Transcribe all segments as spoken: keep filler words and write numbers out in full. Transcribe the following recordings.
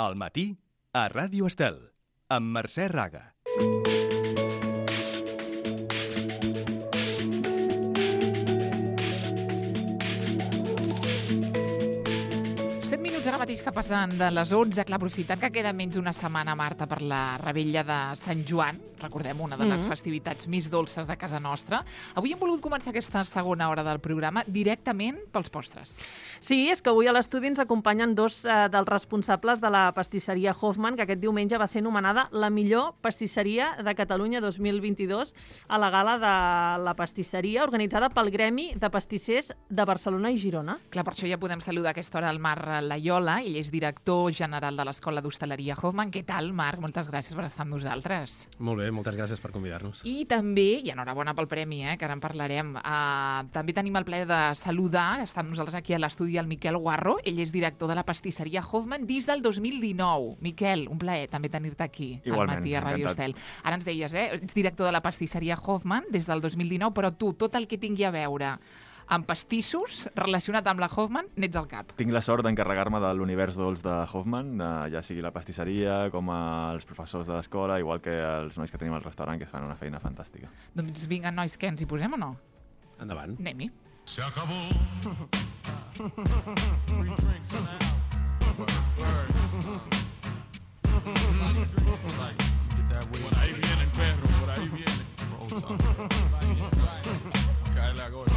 Al matí, a Ràdio Estel, amb Mercè Raga. set minuts ara mateix que passen de les onze. Clar, aprofitant que queda menys d'una setmana, Marta, per la revetlla de Sant Joan, recordem, una de les mm-hmm. festivitats més dolces de casa nostra. Avui hem volgut començar aquesta segona hora del programa directament pels postres. Sí, és que avui a l'estudi ens acompanyen dos eh, dels responsables de la pastisseria Hoffman, que aquest diumenge va ser nomenada la millor pastisseria de Catalunya dos mil vint-i-dos a la gala de la pastisseria organitzada pel Gremi de Pastissers de Barcelona i Girona. Clar, per això ja podem saludar a aquesta hora el Marc Laiola. Ell és director general de l'Escola d'Hostaleria Hoffman. Què tal, Marc? Moltes gràcies per estar amb nosaltres. Molt bé, moltes gràcies per convidar-nos. I també, i enhorabona pel premi, eh, que ara en parlarem, eh, també tenim el plaer de saludar, està amb nosaltres aquí a l'estudi, el Miquel Guarro. Ell és director de la pastisseria Hoffman des del dos mil dinou. Miquel, un plaer també tenir-te aquí. Igualment, al matí a Ràdio Estel. Ara ens deies, eh, ets director de la pastisseria Hoffman des del dos mil dinou, però tu, tot el que tingui a veure amb pastissos relacionat amb la Hoffman, n'ets al cap. Tinc la sort d'encarregar-me de l'univers dolç de Hoffman, de, ja sigui la pastisseria, com els professors de l'escola, igual que els nois que tenim al restaurant, que fan una feina fantàstica. Doncs vinga, nois, què, ens hi posem o no? Endavant. Anem-hi. Se acabó. Free drinks in the house. Por ahí viene el perro, por ahí viene. Cae la gorda.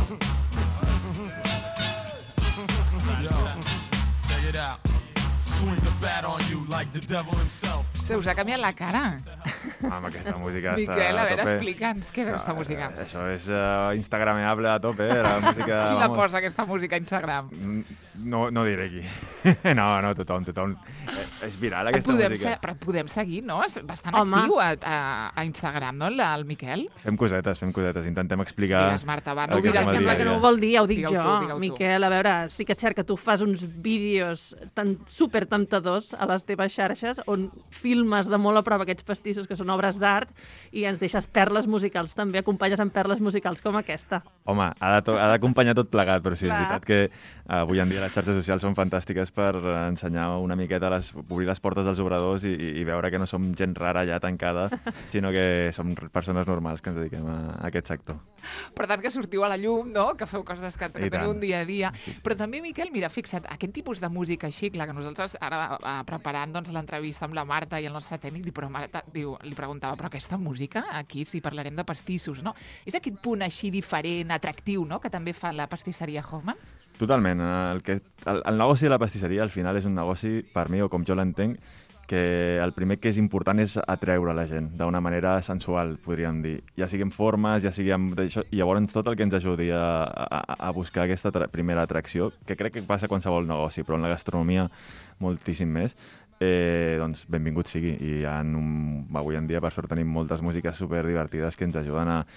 Check it out. Swing the bat on you like the devil himself. Se us ha canviat la cara. Amb aquesta música està Miquel, a a veure, tope. explica'ns, què és aquesta No, música? eh, Això és uh, instagrameable a tope, eh? La música... Qui la vamos. posa, aquesta música a Instagram? No, no diré qui. No, no, tothom, tothom. Eh, És viral, aquesta podem música. se- però et podem seguir, no? És bastant Home. actiu a, a, a Instagram, no, el, el Miquel? Fem cosetes, fem cosetes. Intentem explicar... Digues, Marta, va, no el que diràs, fem al Sembla dia a que no ho dia. vol dir, ja ho dic Digue-ho jo, tu, digue-ho tu. Miquel. A veure, sí que és cert que tu fas uns vídeos tan supertemptadors a les teves xarxes on filmes de molt a prop aquests pastissos que són obres d'art i ens deixes perles musicals també, acompanyes amb perles musicals com aquesta. Home, ha de to- ha d'acompanyar tot plegat, però sí, és Clar. veritat que eh, avui en dia les xarxes socials són fantàstiques per eh, ensenyar una miqueta, les, obrir les portes dels obradors i, i veure que no som gent rara allà tancada, sinó que som persones normals que ens dediquem a, a aquest sector. Per tant, que sortiu a la llum, no? Que feu coses que, que I teniu tant. un dia a dia. Però també, Miquel, mira, fixa't, aquest tipus de música així, clar, que nosaltres ara eh, preparant doncs, l'entrevista amb la Marta i el nostre tècnic, diu, però Marta, diu, li preguntava, però aquesta música, aquí sí parlarem de pastissos, no? És aquest punt així diferent, atractiu, no?, que també fa la pastisseria Hoffman? Totalment. eh, El, que, el, el negoci de la pastisseria al final és un negoci, per mi, o com jo l'entenc, que el primer que és important és atreure la gent d'una manera sensual, podríem dir. Ja sigui en formes, ja sigui amb això, i llavors tot el que ens ajudi a, a, a buscar aquesta tra primera atracció, que crec que passa a qualsevol negoci, però en la gastronomia moltíssim més, eh, doncs benvingut sigui. I hi ha un, avui en dia, per sort, tenim moltes músiques superdivertides que ens ajuden a,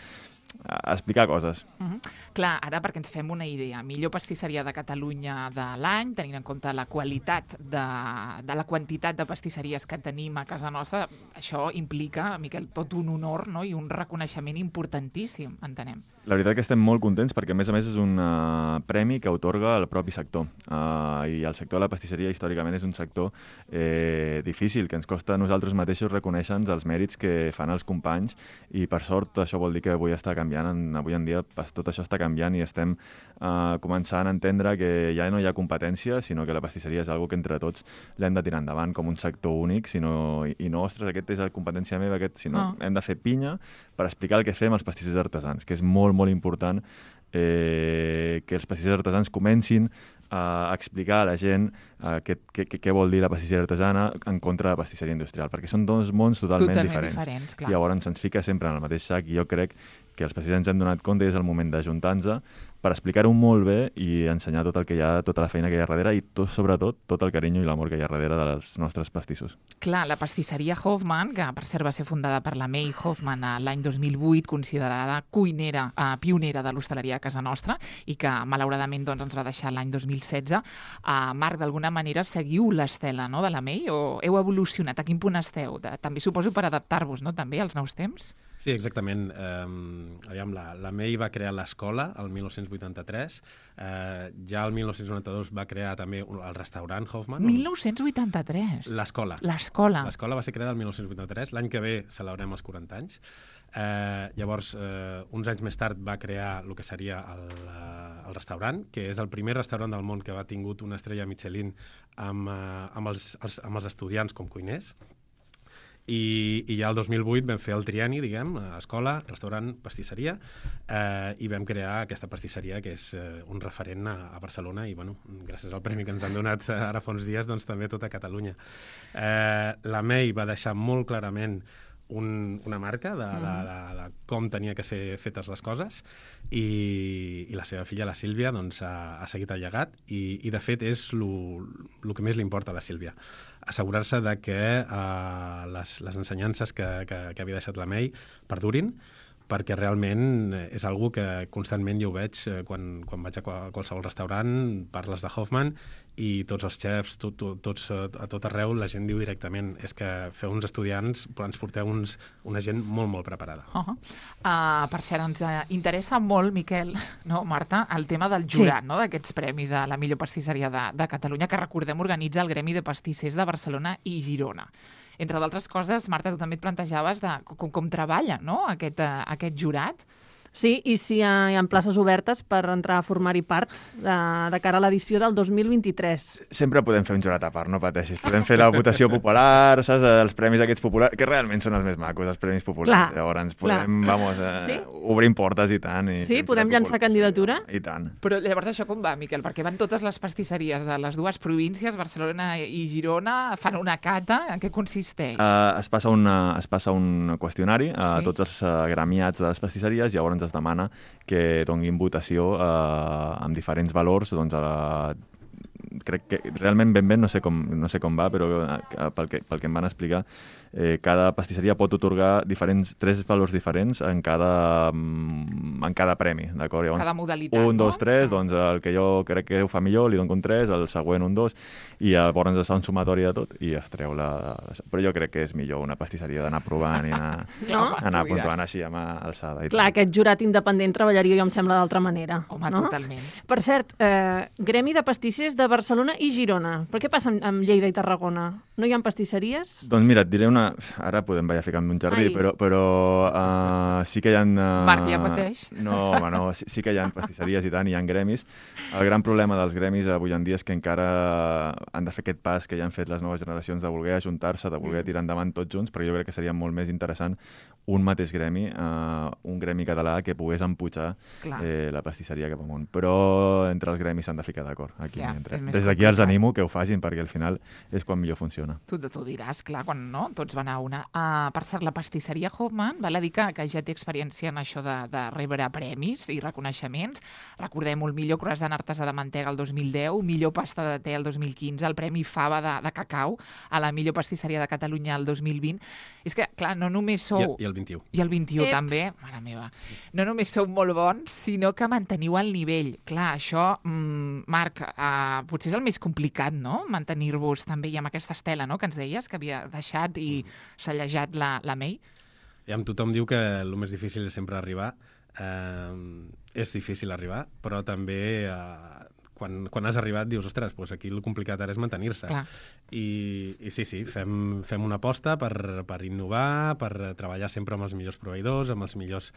a explicar coses. Uh -huh. Clar, ara perquè ens fem una idea. Millor pastisseria de Catalunya de l'any, tenint en compte la qualitat de, de la quantitat de pastisseries que tenim a casa nostra, això implica, Miquel, tot un honor, no?, i un reconeixement importantíssim, entenem. La veritat que estem molt contents perquè, a més a més, és un uh, premi que otorga el propi sector. Uh, I el sector de la pastisseria, històricament, és un sector eh, difícil, que ens costa a nosaltres mateixos reconèixer-nos els mèrits que fan els companys, i per sort això vol dir que avui està canviant. En, avui en dia tot això està canviant i estem uh, començant a entendre que ja no hi ha competència, sinó que la pastisseria és algo que entre tots l'hem de tirar endavant com un sector únic, sinó, i, i no, ostres, aquest és la competència meva, aquest, sinó No. hem de fer pinya per explicar el que fem als pastissers artesans, que és molt, molt important eh, que els pastissers artesans comencin a explicar a la gent uh, què, què, què vol dir la pastisseria artesana en contra de la pastisseria industrial, perquè són dos mons totalment, Totalment diferents. diferents, clar. I llavors se'ns fica sempre en el mateix sac, i jo crec que els pastissers ens hem donat compte i és el moment d'ajuntar-nos per explicar-ho molt bé i ensenyar tot el que hi ha, tota la feina que hi ha darrere i tot, sobretot tot el carinyo i l'amor que hi ha darrere dels nostres pastissos. Clar, la pastisseria Hoffman, que per cert va ser fundada per la May Hoffman l'any dos mil vuit, considerada cuinera, eh, pionera de l'hostaleria a casa nostra, i que malauradament doncs, ens va deixar l'any dos mil mil setze. Uh, Marc, d'alguna manera seguiu l'estela, no?, de la May, o heu evolucionat? A quin punt esteu? De, també suposo per adaptar-vos, no?, també als nous temps? Sí, exactament. Um, aviam, la, la May va crear l'escola el mil nou-cents vuitanta-tres. Uh, ja el mil nou-cents noranta-dos va crear també el restaurant Hoffman. mil nou-cents vuitanta-tres? L'escola. L'escola. L'escola va ser creada el mil nou-cents vuitanta-tres. L'any que ve celebrem els quaranta anys. Uh, llavors, uh, uns anys més tard va crear el que seria el, uh, el restaurant, que és el primer restaurant del món que ha tingut una estrella Michelin amb, uh, amb, els, els, amb els estudiants com cuiners. I, i ja el dos mil vuit vam fer el trienni, diguem, escola, restaurant, pastisseria, eh, i vam crear aquesta pastisseria que és eh, un referent a, a Barcelona i, bueno, gràcies al premi que ens han donat ara fa uns dies, doncs també a tota Catalunya. Eh, la May va deixar molt clarament un, una marca de, de, de, de com tenia que ser fetes les coses i, i la seva filla, la Sílvia, doncs, ha, ha seguit el llegat i, i de fet, és el que més li importa a la Sílvia. Assegurar-se de que uh, les, les ensenyances que, que, que havia deixat la May perdurin, perquè realment és algo que constantment jo ho veig eh, quan, quan vaig a qualsevol restaurant, parles de Hoffman i tots els xefs, tot, tot, tots, a tot arreu, la gent diu directament és que feu uns estudiants, però ens porteu uns, una gent molt, molt preparada. Uh -huh. uh, per cert, ens uh, interessa molt, Miquel, no, Marta, el tema del jurat, sí, no, d'aquests premis de la millor pastisseria de, de Catalunya, que recordem organitza el Gremi de Pastissers de Barcelona i Girona. Entre d'altres coses, Marta, tu també et plantejaves de com, com treballa, no?, aquest, uh, aquest jurat. Sí, i si hi ha, hi ha places obertes per entrar a formar-hi part de, de cara a l'edició del dos mil vint-i-tres. Sempre podem fer un jurat a part, no pateixis. Podem fer la votació popular, saps? Els premis aquests populars, que realment són els més macos, els premis populars. Clar, Llavors podem, clar. vamos, eh, Sí? obrim portes i tant. I Sí, podem llançar candidatura? I tant. Però llavors això com va, Miquel? Perquè van totes les pastisseries de les dues províncies, Barcelona i Girona, fan una cata. En què consisteix? Uh, es, passa una, es passa un qüestionari a Sí. tots els uh, gremiats de les pastisseries i llavors es demana que donguin votació uh, amb diferents valors. Doncs, uh, crec que realment ben bé no sé com, no sé com va, però uh, pel, que, pel que em van explicar, eh, cada pastisseria pot otorgar diferents, tres valors diferents en cada, en cada premi, d'acord? Llavors, Cada modalitat, un, no? dos, tres, doncs el que jo crec que ho fa millor li dono un tres, el següent un dos, i llavors es fa un sumatori de tot i es treu la... Però jo crec que és millor una pastisseria d'anar provant i anar, No? anar puntuant així amb alçada. I Clar, tant. aquest jurat independent treballaria, jo em sembla, d'altra manera. Home, no? totalment. Per cert, eh, Gremi de Pastissers de Barcelona i Girona. Per què passa amb, amb Lleida i Tarragona? No hi ha pastisseries? Doncs mira, et diré una... Ara podem veure ficar en un jardí, Ai. però, però uh, sí que hi ha... Uh, Marc, ja pateix. No, home, no, sí, sí que hi ha pastisseries i tant, hi ha gremis. El gran problema dels gremis avui en dia és que encara han de fer aquest pas que ja han fet les noves generacions de voler ajuntar-se, de voler tirar endavant tots junts, perquè jo crec que seria molt més interessant un mateix gremi, uh, un gremi català que pogués empujar Clar. eh, la pastisseria cap amunt. Però entre els gremis s'han de ficar d'acord. Aquí Ja, entre. és més Des d'aquí els complicat. animo que ho facin, perquè al final és quan millor funciona. Tu, tu diràs, clar, quan no, tots van a una. Uh, per cert, la pastisseria Hoffman, val a dir que, que ja té experiència en això de, de rebre premis i reconeixements. Recordem el millor croissant artesà de mantega el dos mil deu, millor pasta de te el dos mil quinze, el Premi Fava de, de cacau a la millor pastisseria de Catalunya el dos mil vint. És que, clar, no només sou... I, I el vint-i-u. I el vint-i-u Ep. també, mare meva. No només sou molt bons, sinó que manteniu el nivell. Clar, això, mm, Marc, uh, potser és el més complicat, no?, mantenir-vos també i amb aquesta estela, no?, que ens deies, que havia deixat i cellejat la, la May. I amb tothom diu que el més difícil és sempre arribar. Eh, és difícil arribar, però també eh, quan, quan has arribat dius, ostres, doncs aquí el complicat ara és mantenir-se. Clar. I, I sí, sí, fem, fem una aposta per, per innovar, per treballar sempre amb els millors proveïdors, amb els millors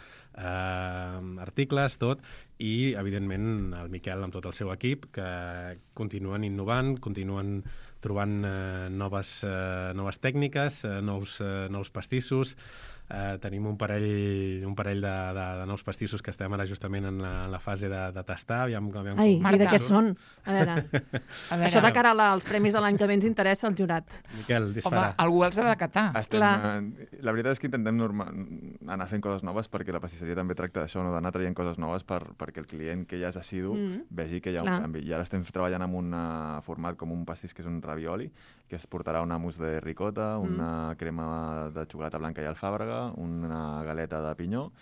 eh, articles, tot, i, evidentment, el Miquel amb tot el seu equip, que continuen innovant, continuen trobant eh, noves, eh, noves tècniques, eh, nous, eh, nous pastissos. Eh, tenim un parell, un parell de, de, de nous pastissos que estem ara justament en la, en la fase de, de tastar. Aviam, aviam Ai, com- i de Marta. què són? A veure, A veure, això de cara a la- als premis de l'any que ve ens interessa el jurat. Miquel, home, dispara. algú els ha de catar. Estem, Clar. eh, la veritat és que intentem norma, anar fent coses noves perquè la pastisseria també tracta d'això, no? D'anar traient coses noves per, perquè el client que ja és assidu Mm. vegi que hi ha Clar. un canvi. I ara estem treballant amb un uh, format com un pastís que és un ravioli, que es portarà una mousse de ricota, una crema de xocolata blanca i alfàbrega, una galeta de pinyó,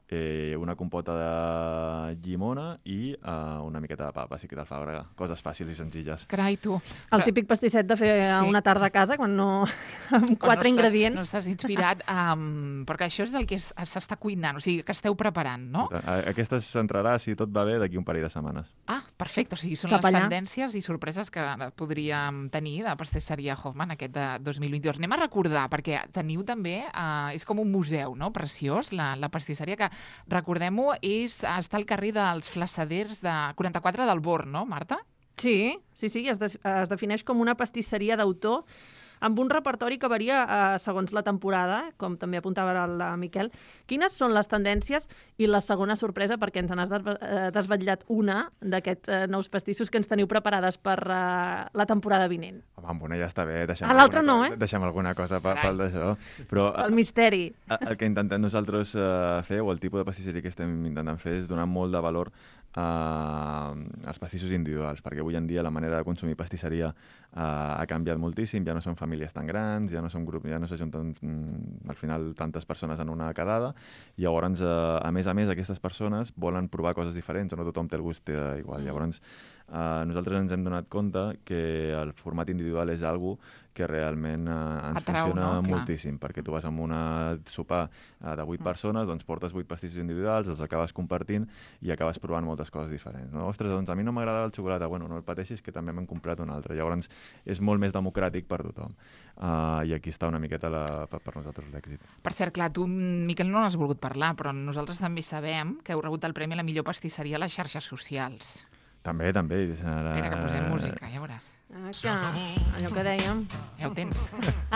eh, una compota de llimona i eh, una miqueta de pa, bàsic d'alfàbrega. Coses fàcils i senzilles. Carai, tu. El típic pastisset de fer Sí. una tarda a casa, quan no... amb Quan quatre no estàs, ingredients. No estàs inspirat, um, perquè això és el que es- s'està cuinant, o sigui, que esteu preparant, no? A- Aquesta s'entrarà, si tot va bé, d'aquí un parell de setmanes. Ah, perfecte, o sigui, són Cap les allà. tendències i sorpreses que podríem tenir de pastisseria Hoffman aquest de dos mil vint-i-dos. Anem a recordar, perquè teniu també, uh, és com un museu, no?, preciós, la, la pastisseria, que, recordem-ho, és, està al carrer dels Flassaders de quaranta-quatre del Born, no, Marta? Sí, sí, sí, es, des, es defineix com una pastisseria d'autor amb un repertori que varia eh, segons la temporada, com també apuntava el eh, Miquel. Quines són les tendències i la segona sorpresa, perquè ens n'has desve- eh, desvetllat una d'aquests eh, nous pastissos que ens teniu preparades per eh, la temporada vinent? Home, amb una ja està bé. Deixem Ah, l'altra alguna no, cosa- eh? Deixem alguna cosa pel, Carai. pel d'això. Però El misteri. el, el que intentem nosaltres eh, fer, o el tipus de pastisseria que estem intentant fer, és donar molt de valor eh, als pastissos individuals, perquè avui en dia la manera de consumir pastisseria eh, ha canviat moltíssim, ja no són famílies tan grans, ja no són grups, ja no s'ajunten mm, al final tantes persones en una quedada, i llavors, eh, a més a més, aquestes persones volen provar coses diferents, o no tothom té el gust eh, igual. Llavors, eh, nosaltres ens hem donat compte que el format individual és algo que realment eh, ens Atrau, funciona no? Clar. moltíssim, perquè tu vas amb una sopar eh, de vuit persones, doncs portes vuit pastissos individuals, els acabes compartint i acabes provant moltes coses diferents. No? Ostres, doncs a mi no m'agrada el xocolata, bueno, no el pateixis, que també m'hem comprat un altre. Llavors, és molt més democràtic per tothom. Uh, I aquí està una miqueta la, per, per nosaltres l'èxit. Per cert, clar, tu, Miquel, no n'has volgut parlar, però nosaltres també sabem que heu rebut el premi a la millor pastisseria a les xarxes socials. També, també. La... Espera, que posem música, ja veuràs. Ah, que, allò que dèiem. Ja ho tens.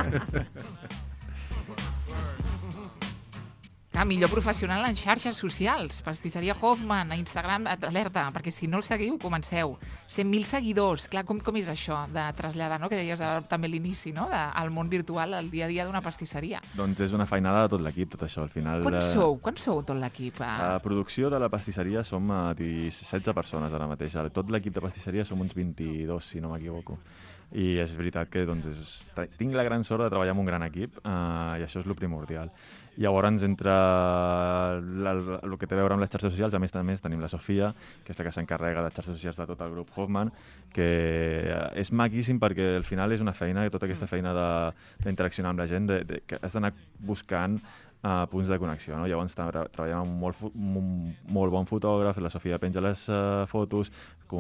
Ah, millor professional en xarxes socials. Pastisseria Hoffman, a Instagram, alerta, perquè si no el seguiu, comenceu. cent mil seguidors. Clar, com, com és això de traslladar, no?, que deies eh, també a l'inici, no?, de, al món virtual, al dia a dia d'una pastisseria. Doncs és una feinada de tot l'equip, tot això. Al final, Quan eh, sou? Quan sou tot l'equip? A producció de la pastisseria som eh, setze persones ara mateix. A tot l'equip de pastisseria som uns vint-i-dos, si no m'equivoco. I és veritat que doncs, és, tinc la gran sort de treballar amb un gran equip eh, i això és el primordial. Llavors, entre el que té a veure amb les xarxes socials, a més a més tenim la Sofia, que és la que s'encarrega de xarxes socials de tot el grup Hoffman, que és maquíssim perquè al final és una feina, tota aquesta feina d'interaccionar amb la gent, de, de, que has d'anar buscant Uh, punts de connexió, no? Llavors tra treballem amb un molt, un molt bon fotògraf, la Sofia penja les uh, fotos,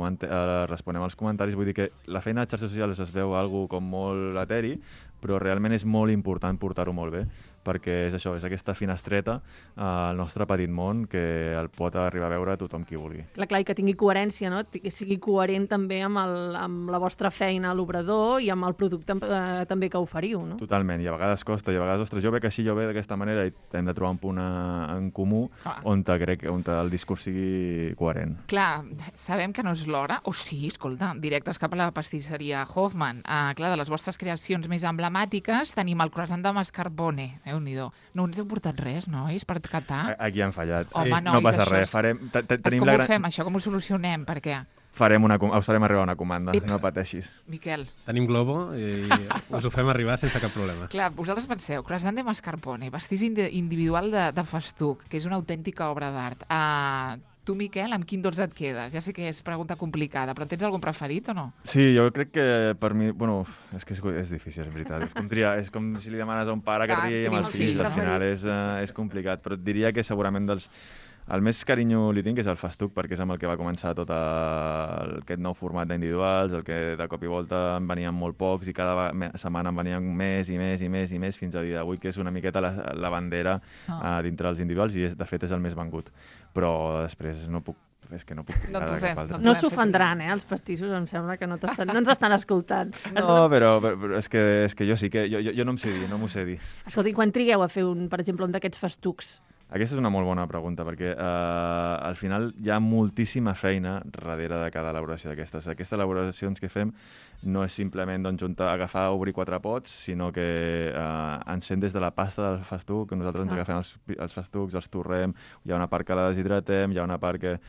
uh, responem als comentaris, vull dir que la feina de xarxes socials es veu algo com molt eteri, però realment és molt important portar-ho molt bé, perquè és això, és aquesta finestreta uh, al nostre petit món que el pot arribar a veure tothom qui vulgui. Clar, clar, i que tingui coherència, no? Que sigui coherent també amb, el, amb la vostra feina a l'obrador i amb el producte eh, també que oferiu, no? Totalment, i a vegades costa, i a vegades, ostres, jo veig així, jo veig d'aquesta manera, i hem de trobar un punt en comú Ah. on, te crec, on te el discurs sigui coherent. Clar, sabem que no és l'hora, o sí, escolta, directes cap a la pastisseria Hoffman. Uh, clar, de les vostres creacions més emblemàtiques tenim el croissant de mascarpone, déu-n'hi-do. No ens heu portat res, nois, per catar? Aquí han fallat. Home, no nois, passa això res. és- Farem, te- te- tenim Com la ho gran... fem, això? Com ho solucionem? Per què? Farem una, com- us farem arribar una comanda, Ep. no pateixis. Miquel, Tenim Globo i us ho fem arribar sense cap problema. clar, vosaltres penseu, croissant de mascarpone, pastís indi individual de, de festuc, que és una autèntica obra d'art. Uh, tu, Miquel, amb quin dotze et quedes? Ja sé que és pregunta complicada, però tens algun preferit o no? Sí, jo crec que per mi... Bueno, és que és, és difícil, és veritat. És com, triar, és com si li demanes a un pare que Clar, triï amb tria els el fills. fill Al final és, uh, és complicat, però et diria que segurament dels... El més carinyo li tinc és el festuc, perquè és amb el que va començar tot el, aquest nou format d'individuals, el que de cop i volta en venien molt pocs i cada va- setmana en venien més i més i més i més fins a dia d'avui, que és una miqueta la, la bandera Ah. uh, dintre dels individuals i és, de fet és el més vengut. Però després no puc... És que no puc... No t'ho de fem, cap altre. no No Hem fet s'ofendran, eh, els pastissos, em sembla que no, no ens estan escoltant. No, però, però, però és, que, és que jo sí que... Jo, jo, jo no em sé dir, no m'ho sé dir. Escolti, quan trigueu a fer, un, per exemple, un d'aquests festucs? Aquesta és una molt bona pregunta, perquè eh, al final hi ha moltíssima feina darrere de cada elaboració d'aquestes. Aquestes elaboracions que fem no és simplement doncs, juntar, agafar, obrir quatre pots, sinó que eh, ens fem des de la pasta del festuc, que nosaltres ens Ah. agafem els, els festucs, els torrem, hi ha una part que la deshidratem, hi ha una part que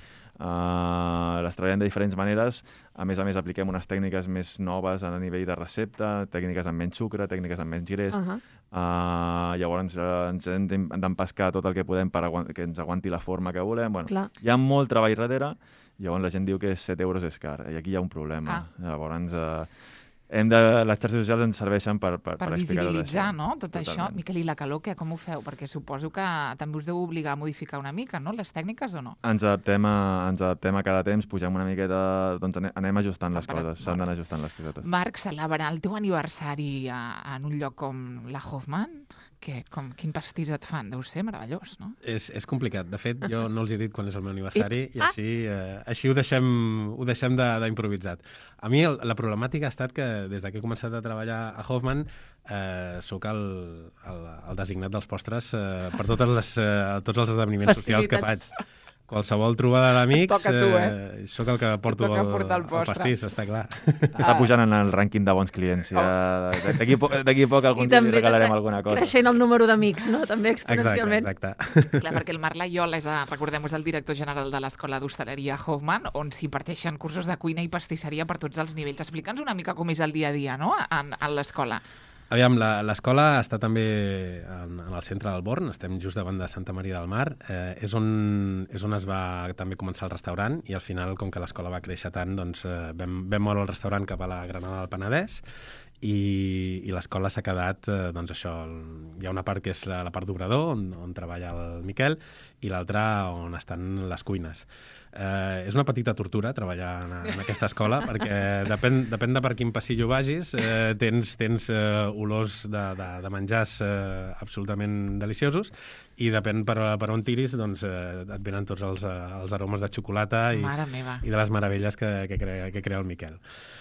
Uh, les treballem de diferents maneres. A més a més, apliquem unes tècniques més noves a nivell de recepta, tècniques amb menys sucre, tècniques amb menys greix. Uh -huh. uh, llavors uh, ens hem d'empescar tot el que podem per que ens aguanti la forma que volem. Bueno, Clar. hi ha molt treball darrere. Llavors la gent diu que set euros és car, i aquí hi ha un problema. Ah. Llavors, eh, hem de, les xarxes socials ens serveixen per, per, Per per explicar tot visibilitzar, això. no?, tot Totalment. això. Miquel, i la calor, què, com ho feu? Perquè suposo que també us deu obligar a modificar una mica, no?, les tècniques, o no? Ens adaptem a, ens adaptem a cada temps, pugem una miqueta, doncs anem, anem ajustant les Temperat- coses, s'han d'anar ajustant les cosetes. Marc, celebrar el teu aniversari a, en un lloc com la Hoffman, que, com, quin pastís et fan? Deu ser meravellós, no? És, és complicat. De fet, jo no els he dit quan és el meu aniversari i Ah. així, eh, així ho deixem, ho deixem de- d'improvisat. A mi el, la problemàtica ha estat que des de que he començat a treballar a Hoffman eh, sóc el, el, el designat dels postres eh, per totes les, eh, tots els esdeveniments socials que faig. Festivitats. Qualsevol trobada d'amics, toca a tu, eh? eh, sóc el que porto toca el, portar el el postre. pastís, està clar. Està pujant en el rànquing de bons clients. Ja, d'aquí po d'aquí poc algun dia li regalarem t'està alguna cosa. creixent el número d'amics, no? També Exacte, exponencialment. exacte. Clar, perquè el Marc Laiola és, a- recordem, és el director general de l'Escola d'Hostaleria Hoffman, on s'imparteixen cursos de cuina i pastisseria per tots els nivells. Explica'ns una mica com és el dia a dia, no?, en, en l'escola. Aviam, la- l'escola està també en, en el centre del Born, estem just davant de Santa Maria del Mar, eh, és, on, és on es va també començar el restaurant i al final, com que l'escola va créixer tant, doncs eh, vam, vam moure el restaurant cap a la Granada del Penedès i, i l'escola s'ha quedat, eh, doncs això, el, hi ha una part que és la, la part d'obrador, on, on treballa el Miquel, i l'altra on estan les cuines. Eh, és una petita tortura treballar en, en aquesta escola perquè depèn, depèn de per quin passillo vagis, eh, tens, tens eh, olors de, de, de menjars eh, absolutament deliciosos i depèn per, per on tiris, doncs eh, et venen tots els, eh, els aromes de xocolata i, Mare meva. i de les meravelles que, que, crea, que crea el Miquel.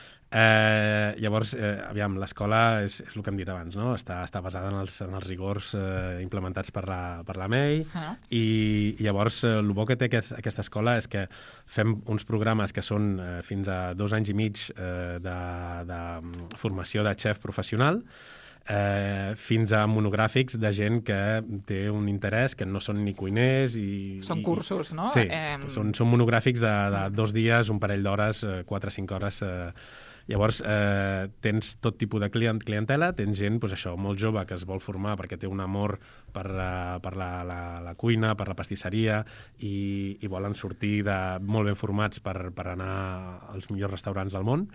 Eh, llavors, eh, aviam, l'escola és, és el que hem dit abans, no? Està, està basada en els, en els rigors eh, implementats per la, per la M E I Ah. i, i llavors eh, el bo que té aquest, aquesta escola és que fem uns programes que són eh, fins a dos anys i mig eh, de, de mm, formació de xef professional, eh, fins a monogràfics de gent que té un interès, que no són ni cuiners i... Són i, cursos, no? Sí, Em, són, són monogràfics de, de dos dies, un parell d'hores, eh, quatre o cinc hores. Eh, llavors, eh, tens tot tipus de client, clientela, tens gent, doncs això, molt jove que es vol formar perquè té un amor per, uh, per la, la, la cuina, per la pastisseria i, i volen sortir de, molt ben formats per, per anar als millors restaurants del món.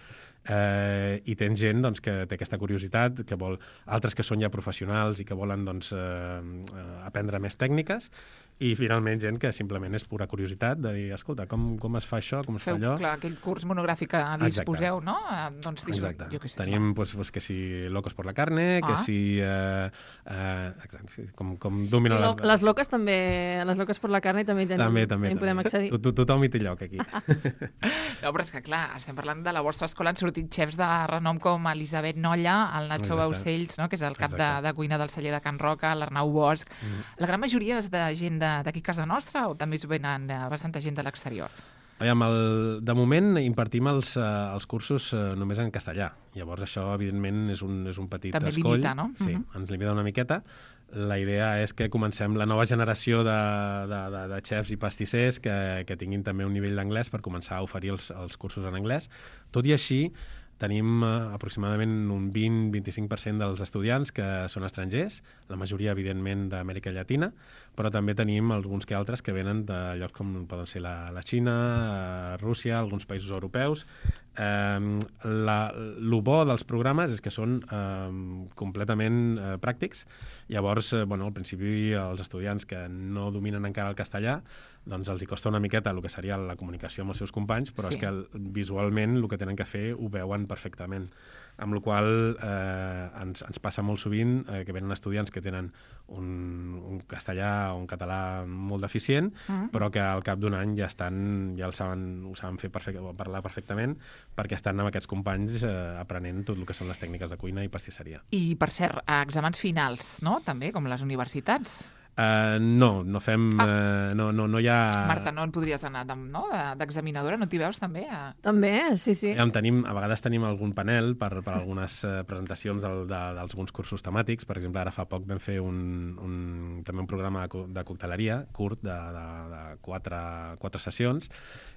Eh, i tens gent doncs, que té aquesta curiositat, que vol altres que són ja professionals i que volen doncs, eh, eh, aprendre més tècniques, i finalment gent que simplement és pura curiositat de dir, escolta, com, com es fa això, com es Feu, fa allò? clar, aquell curs monogràfic que disposeu, no? Eh, doncs, dis- Exacte. jo què sé. Tenim pues, pues, que si Locos por la carne, Ah. que si... Eh, eh, exacte, sí, com, com dominen Lo, les... les loques també, les loques per la carn i també, tenim, També, també. també podem també. accedir. To- to- Tothom hi té lloc, aquí. No, però és que, clar, estem parlant de la vostra escola, han sortit xefs de renom com Elisabet Nolla, el Nacho Exacte. Baucells, no?, que és el cap de, Exacte. de cuina del celler de Can Roca, l'Arnau Bosch. Mm. La gran majoria és de gent de- d'aquí a casa nostra o també us venen eh, bastanta gent de l'exterior? Aviam, el, de moment impartim els, uh, els cursos uh, només en castellà. Llavors això, evidentment, és un, és un petit També escoll. limita, no? Sí, Mhm. ens limita una miqueta. La idea és que comencem la nova generació de, de, de, de xefs i pastissers que, que tinguin també un nivell d'anglès per començar a oferir els, els cursos en anglès. Tot i així, tenim eh, aproximadament un vint a vint-i-cinc per cent dels estudiants que són estrangers, la majoria, evidentment, d'Amèrica Llatina, però també tenim alguns que altres que venen de llocs com poden ser la, la Xina, eh, Rússia, alguns països europeus. Eh, la, lo bo dels programes és que són eh, completament eh, pràctics. Llavors, eh, bueno, al principi els estudiants que no dominen encara el castellà, doncs els hi costa una miqueta el que seria la comunicació amb els seus companys, però Sí. és que el, visualment el que tenen que fer ho veuen perfectament. Amb la qual eh, ens, ens passa molt sovint eh, que venen estudiants que tenen un, un castellà o un català molt deficient, Mm. però que al cap d'un any ja estan, ja el saben, ho saben fer perfecte, parlar perfectament, perquè estan amb aquests companys eh, aprenent tot el que són les tècniques de cuina i pastisseria. I, per cert, a exàmens finals, no?, també, com les universitats. Uh, no, no fem... Ah. Uh, no, no, no hi ha... Marta, no en podries anar de- no? De- d'examinadora, no t'hi veus també? A... També, sí, sí. Ja en tenim, a vegades tenim algun panel per, per algunes uh, presentacions del, de, d'alguns cursos temàtics. Per exemple, ara fa poc vam fer un, un, també un programa de, co- de cocteleria curt de, de, de quatre, quatre sessions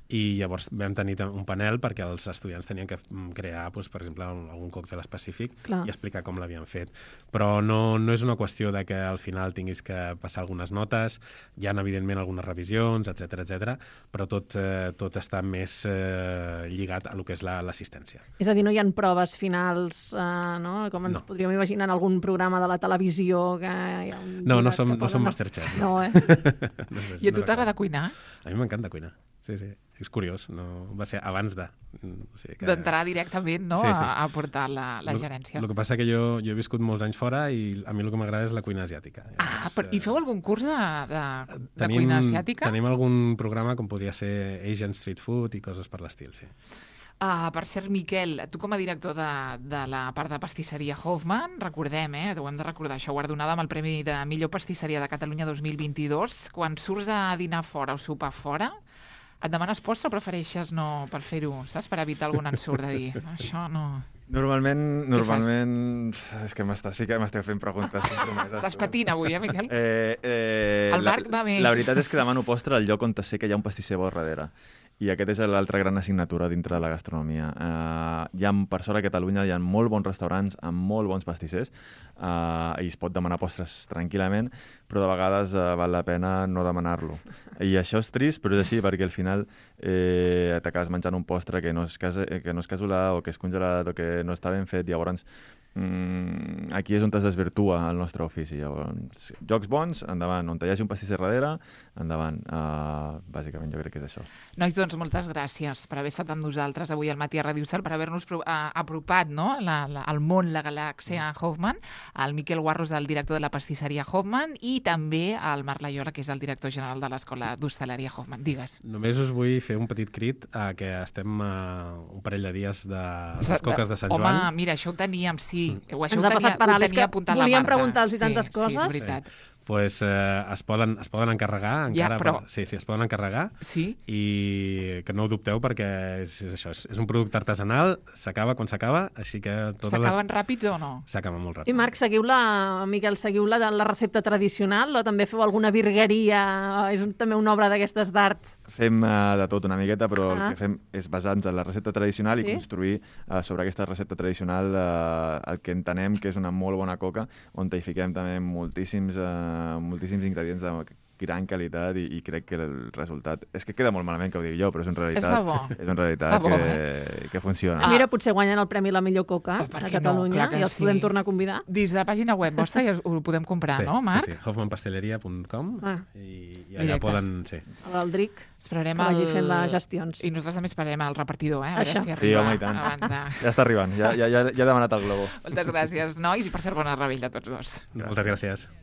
i llavors vam tenir un panel perquè els estudiants tenien que crear, doncs, per exemple, algun còctel específic Clar. i explicar com l'havien fet. Però no, no és una qüestió de que al final tinguis que passar algunes notes, hi ha, evidentment, algunes revisions, etcètera, etcètera, però tot, eh, tot està més eh, lligat a lo que és la- l'assistència. És a dir, no hi ha proves finals, eh, no? Com ens No. podríem imaginar en algun programa de la televisió que hi ha un No, no jurat som, que no posa som una- Masterchef. No, eh? No sé, I a tu no t'agrada recordo. cuinar? A mi m'encanta cuinar, sí, sí. És curiós, no... va ser abans de... O sigui que... D'entrar directament, no?, Sí, sí. a, a portar la, la gerència. El que passa que jo, jo he viscut molts anys fora i a mi el que m'agrada és la cuina asiàtica. Ah, Llavors, però, i eh, feu algun curs de, de, de tenim, cuina asiàtica? Tenim algun programa com podria ser Asian Street Food i coses per l'estil, sí. Ah, per cert, Miquel, tu com a director de, de la part de pastisseria Hoffman, recordem, eh, ho hem de recordar, això guardonada amb el Premi de Millor Pastisseria de Catalunya dos mil vint-i-dos, quan surts a dinar fora o sopar fora, et demanes postre o prefereixes no per fer-ho, saps? Per evitar algun ensurt de dir, no, això no... Normalment, Què fas? normalment... És que m'estàs ficant, m'esteu fent preguntes compromeses. Estàs patint avui, eh, Miquel? Eh, eh, El la- Marc va bé. La veritat és que demano postre al lloc on sé que hi ha un pastisser bo darrere. I aquest és l'altra gran assignatura dintre de la gastronomia. Uh, hi ha, per sort, a Catalunya hi ha molt bons restaurants amb molt bons pastissers uh, i es pot demanar postres tranquil·lament, però de vegades uh, val la pena no demanar-lo. I això és trist, però és així, perquè al final eh, t'acabes menjant un postre que no, és casa, que no és casolà o que és congelat o que no està ben fet. Llavors, mm, aquí és on es desvirtua el nostre ofici. Llavors, jocs bons, endavant. On hi hagi un pastisser darrere, endavant. Uh, bàsicament, jo crec que és això. Nois, doncs, moltes gràcies per haver estat amb nosaltres avui al Matí a Ràdio Cel, per haver-nos pro- a- apropat, no?, la, la, al món, la galàxia Hoffman, al Miquel Guarros, el director de la pastisseria Hoffman, i també al Marc Laiola, que és el director general de l'Escola d'Hostaleria Hoffman. Digues. Només us vull fer un petit crit a que estem a un parell de dies de les coques de Sant Home, Joan. mira, això ho teníem, sí. Ho, això Ens ho ha passat tenia, per ho alt, és tenia que apuntat la volíem Marta. preguntar-los sí, tantes Sí, coses. és veritat. Pues, eh, es, poden, es poden encarregar Ja, encara. però- Per, sí, sí, es poden encarregar Sí? i que no ho dubteu perquè és, és això, és, és un producte artesanal, s'acaba quan s'acaba, així que... totes les- S'acaben ràpids o no? S'acaba molt ràpid. I Marc, seguiu la, Miquel, seguiu la, la recepta tradicional o també feu alguna virgueria? És un, també una obra d'aquestes d'art? Fem uh, de tot una miqueta, però Ah. el que fem és basar-nos en la recepta tradicional Sí? i construir uh, sobre aquesta recepta tradicional uh, el que entenem que és una molt bona coca, on hi fiquem també moltíssims, uh, moltíssims ingredients de gran qualitat i, i crec que el resultat... És que queda molt malament que ho digui jo, però és una realitat, Està bo. és una realitat Està bo, que, eh? que funciona. Ah. Mira, potser guanyen el Premi La Millor Coca Oh, per a què no? Catalunya Clar que i els sí. podem tornar a convidar. Dins de la pàgina web vostra ja ho podem comprar, sí, no, Marc? Sí, sí, hoffman pasteleria punt com Ah. i, i allà Directes. poden... Sí. L'Aldric, Esperarem que vagi el... fent les gestions. I nosaltres també esperarem el repartidor, eh? A veure Això. si Sí, arriba home, i tant. abans de... Ja està arribant, ja, ja, ja, ja he demanat el globo. Moltes gràcies, nois, i per cert, bona rebell de tots dos. Moltes gràcies.